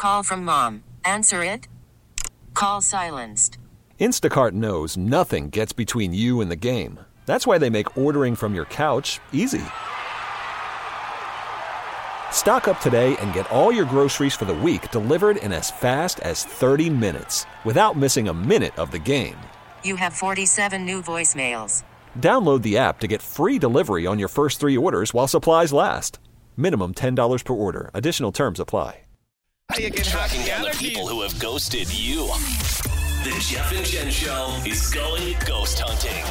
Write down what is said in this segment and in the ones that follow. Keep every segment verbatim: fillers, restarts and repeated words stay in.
Call from mom. Answer it. Call silenced. Instacart knows nothing gets between you and the game. That's why they make ordering from your couch easy. Stock up today and get all your groceries for the week delivered in as fast as thirty minutes without missing a minute of the game. You have forty-seven new voicemails. Download the app to get free delivery on your first three orders while supplies last. Minimum ten dollars per order. Additional terms apply. Tracking down the people who have ghosted you. The Jeff and Jen Show is going ghost hunting.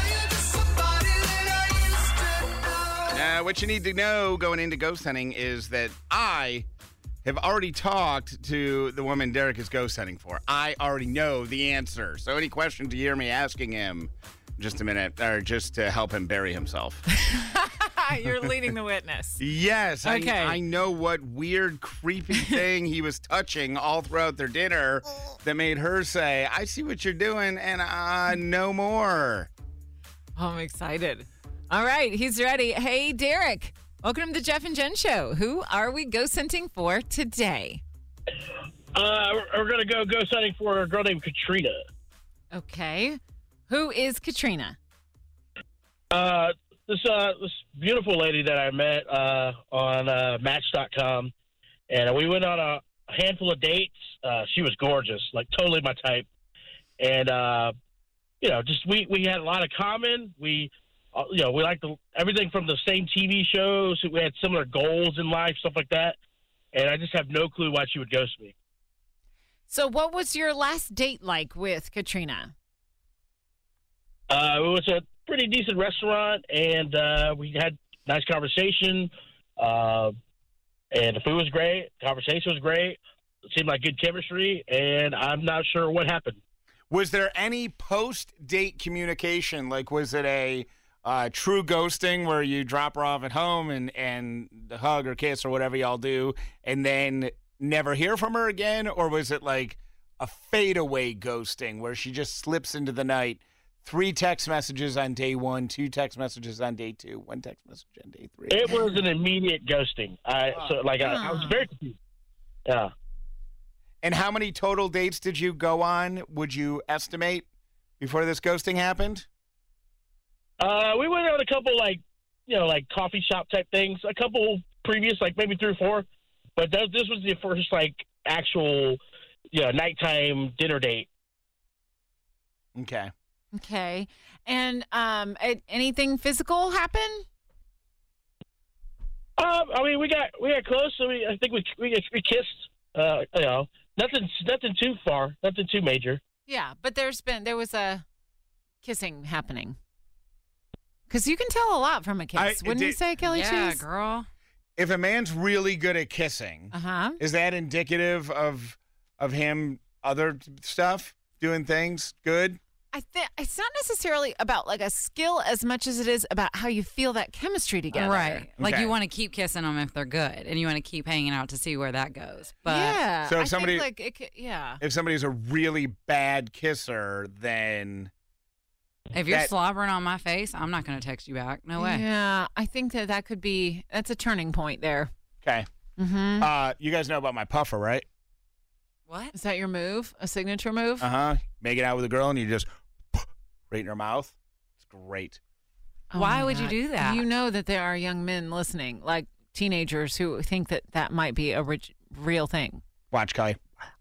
Uh, what you need to know going into ghost hunting is that I have already talked to the woman Derek is ghost hunting for. I already know the answer. So any questions you hear me asking him, just a minute, or just to help him bury himself. You're leading the witness. Yes. Okay. I, I know what weird, creepy thing he was touching all throughout their dinner that made her say, I see what you're doing, and uh, no more. Oh, I'm excited. All right, he's ready. Hey, Derek. Welcome to the Jeff and Jen Show. Who are we ghost hunting for today? Uh, we're, we're going to go ghost hunting for a girl named Katrina. Okay. Who is Katrina? Uh, this uh, this beautiful lady that I met uh, on uh, Match dot com, and we went on a handful of dates. Uh, she was gorgeous, like totally my type. And, uh, you know, just we, we had a lot of common. We... Uh, you know, we like the, everything from the same T V shows. We had similar goals in life, stuff like that. And I just have no clue why she would ghost me. So what was your last date like with Katrina? Uh, it was a pretty decent restaurant, and uh, we had nice conversation. Uh, and the food was great. Conversation was great. It seemed like good chemistry, and I'm not sure what happened. Was there any post-date communication? Like, was it a... Uh, true ghosting where you drop her off at home and, and hug or kiss or whatever y'all do and then never hear from her again? Or was it like a fadeaway ghosting where she just slips into the night, three text messages on day one, two text messages on day two, one text message on day three? It was an immediate ghosting. I so like I, I was very confused. Yeah. And how many total dates did you go on, would you estimate, before this ghosting happened? Uh, we went on a couple, like, you know, like coffee shop type things. A couple previous, like maybe three or four. But th- this was the first, like, actual, you know, nighttime dinner date. Okay. Okay. And um, anything physical happen? Um, I mean, we got we got close. So we, I think we we, we kissed. Uh, you know, nothing nothing too far, nothing too major. Yeah, but there's been there was a kissing happening. Because you can tell a lot from a kiss. I, Wouldn't did, you say, Kelly yeah, Cheese? girl. If a man's really good at kissing, Uh-huh. is that indicative of of him other stuff, doing things good? I think it's not necessarily about like a skill as much as it is about how you feel that chemistry together. Right. Like Okay. you want to keep kissing them if they're good, and you want to keep hanging out to see where that goes. But yeah. So if I somebody- think like it could, yeah. If somebody's a really bad kisser, then if you're that- slobbering on my face, I'm not going to text you back. No way. Yeah, I think that that could be that's a turning point there. okay. Mm-hmm. Uh, you guys know about my puffer, right? What? Is that your move? A signature move? Uh huh. Making out with a girl and you just right in her mouth. It's great. Oh Why my would you God. do that? You know that there are young men listening, like teenagers, who think that that might be a rich, real thing. Watch, Kelly.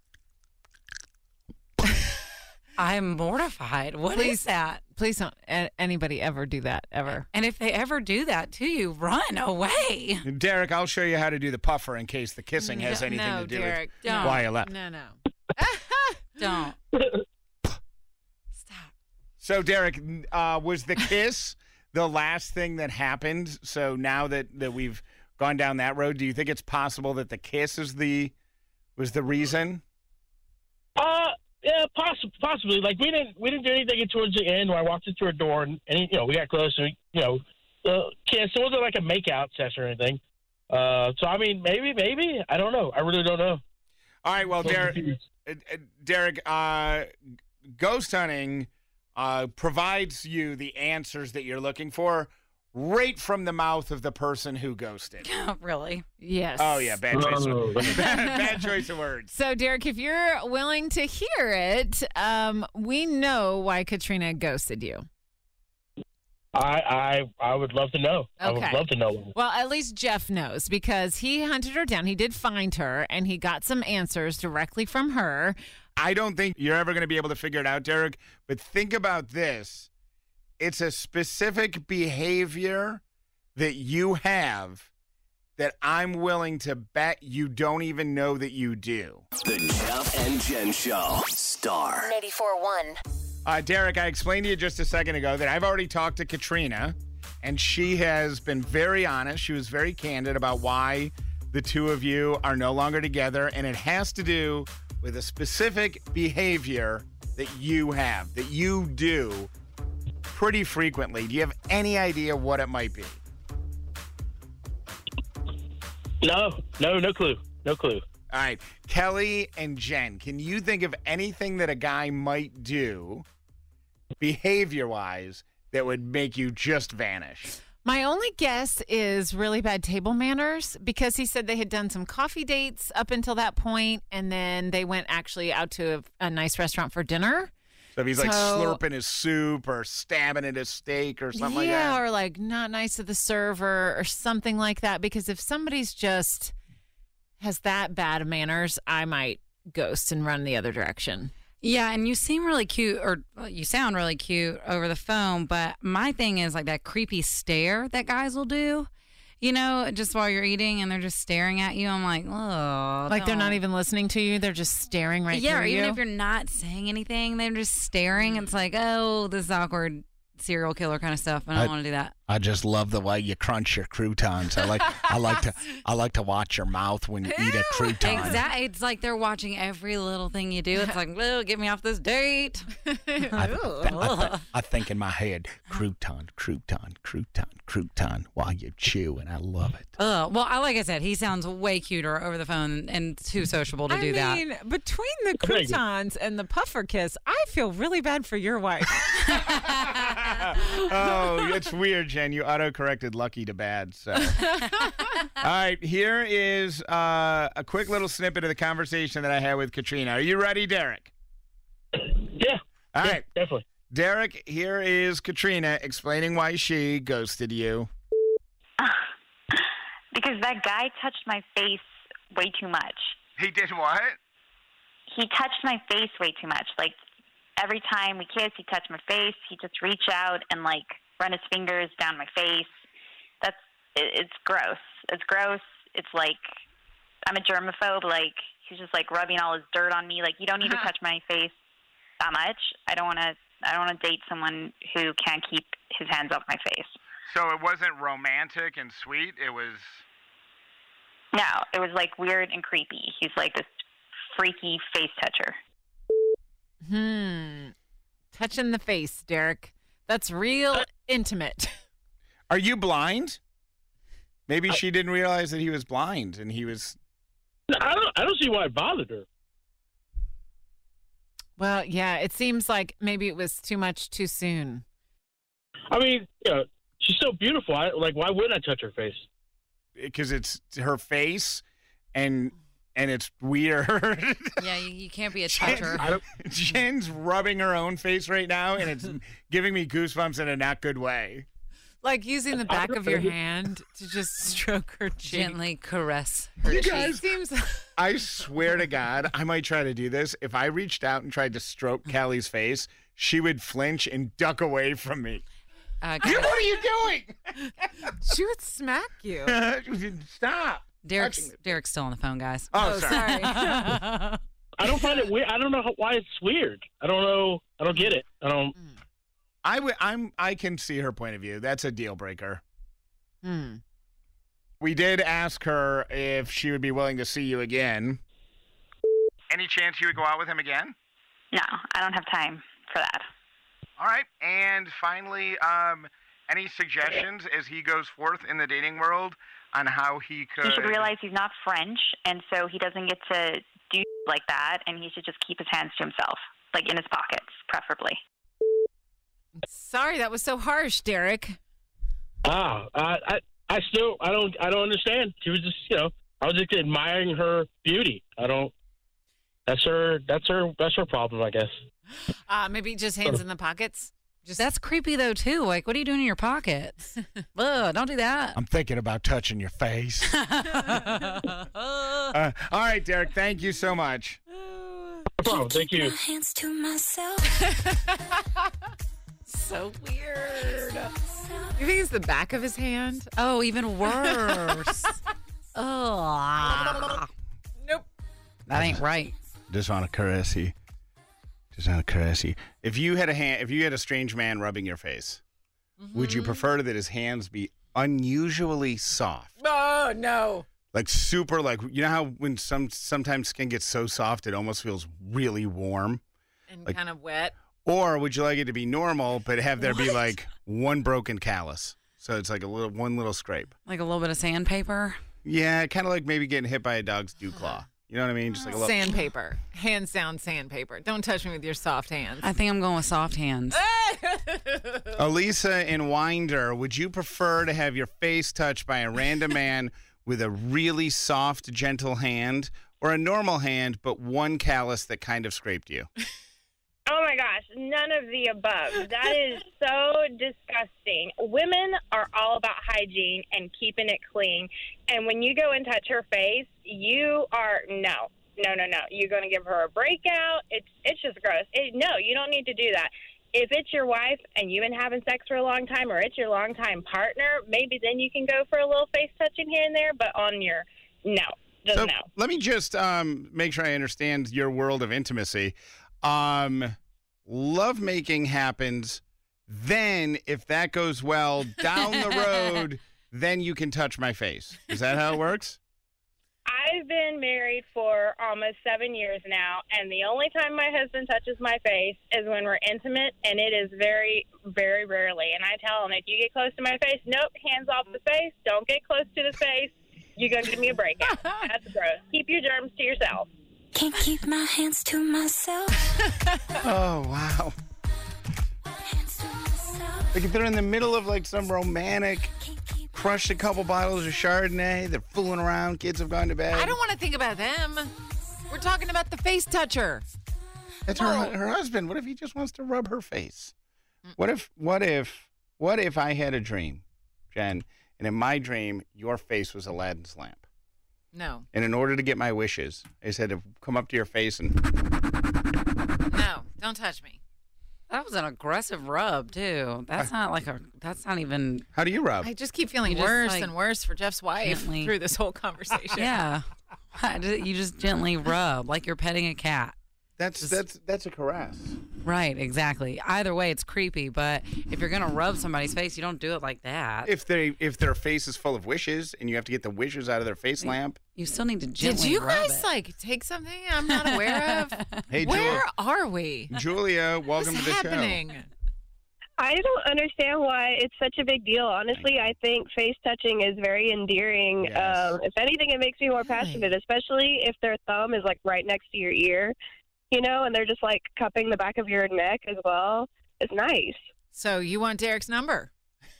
I'm mortified. What is Please- that? Please don't a- anybody ever do that, ever. And if they ever do that to you, run away. Derek, I'll show you how to do the puffer in case the kissing has No, anything no, to do Derek, with don't. why you left. No, no. Don't. Stop. So, Derek, uh, was the kiss the last thing that happened? So now that, that we've gone down that road, do you think it's possible that the kiss is the was the reason? Uh, yeah, poss- possibly. Like we didn't we didn't do anything towards the end where I walked into her door and, and you know we got close and we, you know uh, kissed. It wasn't like a makeout session or anything. Uh, so I mean, maybe, maybe I don't know. I really don't know. All right, well, So Derek, confused. uh, uh, Derek, uh, ghost hunting uh, provides you the answers that you're looking for. right from the mouth of the person who ghosted. Really? Yes. Oh, yeah, bad choice. Oh. Of, bad, bad choice of words. So, Derek, if you're willing to hear it, um, we know why Katrina ghosted you. I, I I would love to know. I would Okay. love to know. Well, at least Jeff knows because he hunted her down. He did find her, and he got some answers directly from her. I don't think you're ever going to be able to figure it out, Derek, but think about this. It's a specific behavior that you have that I'm willing to bet you don't even know that you do. The Jeff and Jen Show. Star. ninety-four point one. Uh, Derek, I explained to you just a second ago that I've already talked to Katrina, and she has been very honest. She was very candid about why the two of you are no longer together, and it has to do with a specific behavior that you have, that you do pretty frequently. Do you have any idea what it might be? No, no, no clue. No clue. All right. Kelly and Jen, can you think of anything that a guy might do behavior-wise that would make you just vanish? My only guess is really bad table manners because he said they had done some coffee dates up until that point, and then they went actually out to a, a nice restaurant for dinner. So if he's like So- slurping his soup or stabbing at his steak or something like yeah, that. or like not nice to the server or something like that. Because if somebody's just has that bad manners, I might ghost and run the other direction. Yeah, and you seem really cute, or well, you sound really cute over the phone, but my thing is like that creepy stare that guys will do, you know, just while you're eating and they're just staring at you. I'm like, oh. Like they're not don't. even listening to you. They're just staring right Yeah, through or even you. if you're not saying anything, they're just staring. It's like, oh, this is awkward serial killer kind of stuff. I don't I- want to do that. I just love the way you crunch your croutons. I like I like to I like to watch your mouth when you eat a crouton. Exactly. It's like they're watching every little thing you do. It's like, well, get me off this date. I, I, I think in my head, crouton, crouton, crouton, crouton, while you chew, and I love it. Ugh. Well, I like I said, he sounds way cuter over the phone and too sociable to I do that. mean, between the Thank you. croutons and the puffer kiss, I feel really bad for your wife. Oh, it's weird, Jen. You auto-corrected lucky to bad. So, all right, here is uh, a quick little snippet of the conversation that I had with Katrina. Are you ready, Derek? Yeah. All yeah, right, definitely. Derek. Here is Katrina explaining why she ghosted you. Because that guy touched my face way too much. He did what? He touched my face way too much. Like, every time we kiss, he touched my face. He just reach out and, like, run his fingers down my face. That's, it, it's gross. It's gross. It's like, I'm a germaphobe. Like, he's just, like, rubbing all his dirt on me. Like, you don't need to touch my face that much. I don't want to, I don't want to date someone who can't keep his hands off my face. So it wasn't romantic and sweet. It was. No, it was, like, weird and creepy. He's, like, this freaky face toucher. Hmm. Touching the face, Derek. That's real intimate. Are you blind? Maybe she didn't realize that he was blind, and he was. I don't. I don't see why it bothered her. Well, yeah, it seems like maybe it was too much too soon. I mean, you know, she's so beautiful. I, like, why would I touch her face? Because it's her face, and and it's weird. Yeah, you, you can't be a Jen- toucher. I don't. Jen's rubbing her own face right now, and it's giving me goosebumps in a not good way. Like using the back of your hand to just stroke her cheek. Gently caress her You cheek. guys- Seems I swear to God, I might try to do this. If I reached out and tried to stroke Callie's face, she would flinch and duck away from me. Uh, What guys, are you doing? she would smack you. Stop. Derek's, Derek's still on the phone, guys. Oh, Oh, sorry. sorry. I don't find it weird. I don't know how, why it's weird. I don't know. I don't get it. I don't. I w- I'm. I can see her point of view. That's a deal breaker. Hmm. We did ask her if she would be willing to see you again. Any chance you would go out with him again? No, I don't have time for that. All right. And finally, um, any suggestions as he goes forth in the dating world on how he could? He should realize he's not French, and so he doesn't get to do like that, and he should just keep his hands to himself, like in his pockets, preferably. Sorry, that was so harsh, Derek. Ah, I, I, I still, I don't, I don't understand. She was just, you know, I was just admiring her beauty. I don't. That's her. That's her. That's her problem, I guess. Uh, maybe just hands in the pockets. Just That's creepy, though, too. Like, what are you doing in your pockets? Ugh, don't do that. I'm thinking about touching your face. uh, all right, Derek, thank you so much. No problem. Thank you. Hands to myself. So weird. You think it's the back of his hand? Oh, even worse. Oh. Nope. That ain't right. Just want to caress you. Just want to caress you. If you had a hand, if you had a strange man rubbing your face, mm-hmm. would you prefer that his hands be unusually soft? Oh no. Like super, like you know how when some sometimes skin gets so soft it almost feels really warm and like, kind of wet. Or would you like it to be normal but have there what? be like one broken callus, so it's like a little one little scrape, like a little bit of sandpaper? Yeah, kind of like maybe getting hit by a dog's dew claw. You know what I mean? Just like a little sandpaper, hands down sandpaper. Don't touch me with your soft hands. I think I'm going with soft hands. Elisa in Winder, would you prefer to have your face touched by a random man with a really soft, gentle hand, or a normal hand but one callus that kind of scraped you? Oh my gosh, none of the above. That is so disgusting. Women are all about hygiene and keeping it clean. And when you go and touch her face, you are, no, no, no, no. You're going to give her a breakout. It's it's just gross. It, no, you don't need to do that. If it's your wife and you've been having sex for a long time, or it's your longtime partner, maybe then you can go for a little face touching here and there. But on your, no, just so no. Let me just um, make sure I understand your world of intimacy. Um, lovemaking happens. Then, if that goes well down the road, then you can touch my face. Is that how it works? I've been married for almost seven years now, and the only time my husband touches my face is when we're intimate, and it is very, very rarely. And I tell him, if you get close to my face, nope, hands off the face. Don't get close to the face. You're going to give me a breakout. That's gross. Keep your germs to yourself. Can't keep my hands to myself. Oh, wow. Like if they're in the middle of like some romantic, crushed a couple bottles of Chardonnay, they're fooling around, kids have gone to bed. I don't want to think about them. We're talking about the face toucher. That's her, her husband. What if he just wants to rub her face? What if, what if, what if I had a dream, Jen, and in my dream, your face was Aladdin's lamp? No. And in order to get my wishes, I said to come up to your face and... No, don't touch me. That was an aggressive rub, too. That's not like a, that's not even... How do you rub? I just keep feeling You just, worse like, and worse for Jeff's wife gently- through this whole conversation. Yeah. You just gently rub like you're petting a cat. That's that's that's a caress. Right, exactly. Either way, it's creepy, but if you're going to rub somebody's face, you don't do it like that. If they if their face is full of wishes and you have to get the wishes out of their face lamp. You still need to gently Did you rub guys it. like take something I'm not aware of? Hey, Where Julia. are we? Julia, welcome What's to the happening? show. I don't understand why it's such a big deal. Honestly, I think face touching is very endearing. Yes. Um, if anything, it makes me more passionate, especially if their thumb is like right next to your ear, you know, and they're just like cupping the back of your neck as well. It's nice. So you want Derek's number?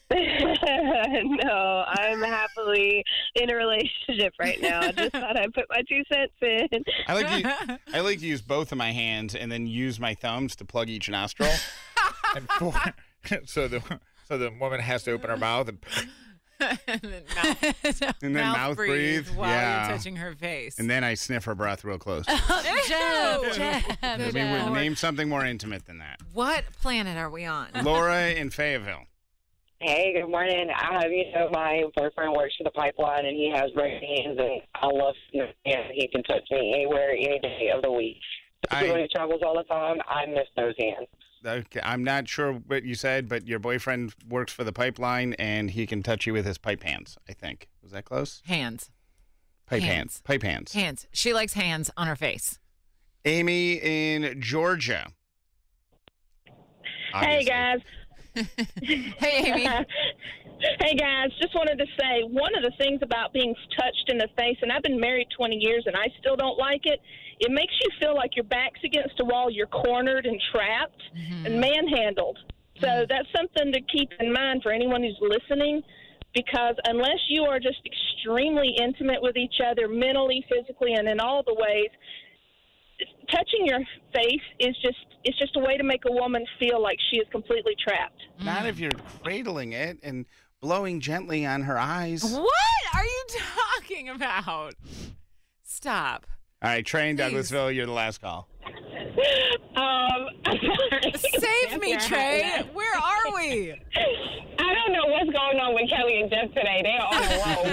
No, I'm happily in a relationship right now. I just thought I'd put my two cents in. I like to I like to use both of my hands and then use my thumbs to plug each nostril. and pour, so the so the woman has to open her mouth and, and then mouth, and then mouth, breathe. while yeah. you're touching her face. And then I sniff her breath real close. Jeff, Jeff. I mean, name something more intimate than that. What planet are we on? Laura in Fayetteville. Hey, good morning. I have, you know, my boyfriend works for the pipeline, and he has great hands, and I love him, and he can touch me anywhere, any day of the week. I- When he travels all the time, I miss those hands. Okay, I'm not sure what you said, but your boyfriend works for the pipeline, and he can touch you with his pipe hands, I think. Was that close? Hands. Pipe hands. Hands. Pipe hands. Hands. She likes hands on her face. Amy in Georgia. Hey, Obviously. guys. Hey, Amy. Hey, guys. Just wanted to say one of the things about being touched in the face, and I've been married twenty years and I still don't like it, it makes you feel like your back's against a wall, you're cornered and trapped Mm-hmm. and manhandled. So that's something to keep in mind for anyone who's listening, because unless you are just extremely intimate with each other mentally, physically, and in all the ways, touching your face is just it's just a way to make a woman feel like she is completely trapped. Not if you're cradling it and blowing gently on her eyes. What are you talking about? Stop. All right, Trey in Douglasville, you're the last call. Um, Save me, Trey. Where are we? I don't know what's going on with Kelly and Jeff today. They're on the roll.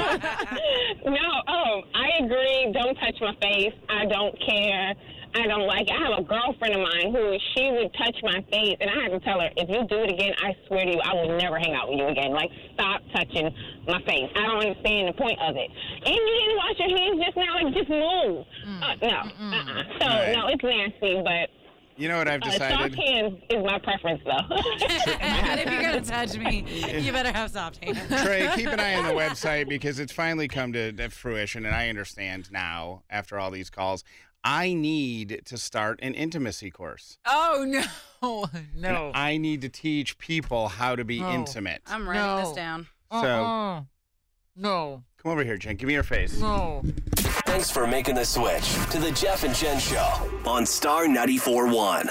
But no, um, I agree. Don't touch my face. I don't care. I don't like it. I have a girlfriend of mine who she would touch my face, and I had to tell her, if you do it again, I swear to you, I will never hang out with you again. Like, stop touching my face. I don't understand the point of it. And you didn't wash your hands just now. Like, just move. Mm. Uh, no. Uh-uh. So, right. no, it's nasty, but... You know what I've decided? Uh, soft hands is my preference, though. And if you're going to touch me, you better have soft hands. Trey, keep an eye on the website because it's finally come to, to fruition, and I understand now, after all these calls, I need to start an intimacy course. Oh, no. No. And I need to teach people how to be no. intimate. I'm writing no. this down. So, uh-uh. No. Come over here, Jen. Give me your face. No. Thanks for making the switch to the Jeff and Jen Show on Star ninety-four point one.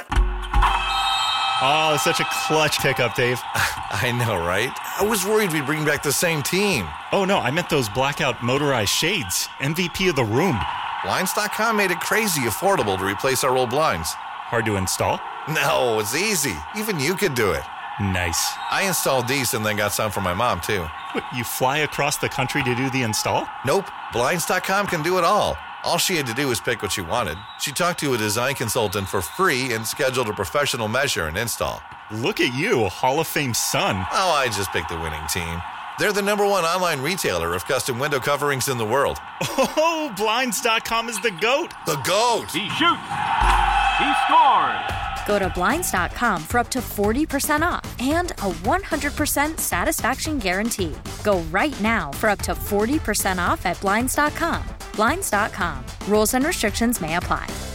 Oh, such a clutch pickup, Dave. I know, right? I was worried we'd bring back the same team. Oh, no, I meant those blackout motorized shades. M V P of the room. Blinds dot com made it crazy affordable to replace our old blinds. Hard to install? No, it's easy. Even you could do it. Nice. I installed these and then got some for my mom, too. What, you fly across the country to do the install? Nope. Blinds dot com can do it all. All she had to do was pick what she wanted. She talked to a design consultant for free and scheduled a professional measure and install. Look at you, a Hall of Fame son. Oh, I just picked the winning team. They're the number one online retailer of custom window coverings in the world. Oh, Blinds dot com is the GOAT. The GOAT. He shoots. He scores. Go to Blinds dot com for up to forty percent off and a one hundred percent satisfaction guarantee. Go right now for up to forty percent off at Blinds dot com. Blinds dot com. Rules and restrictions may apply.